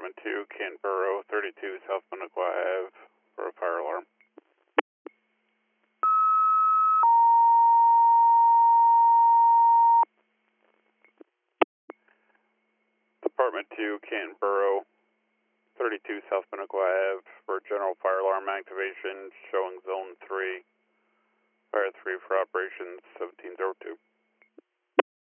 Department 2, Canberra, 32 South Minnequa Ave for a fire alarm. Department 2, Canberra, 32 South Minnequa Ave for general fire alarm activation, showing Zone 3, Fire 3 for operations 1702.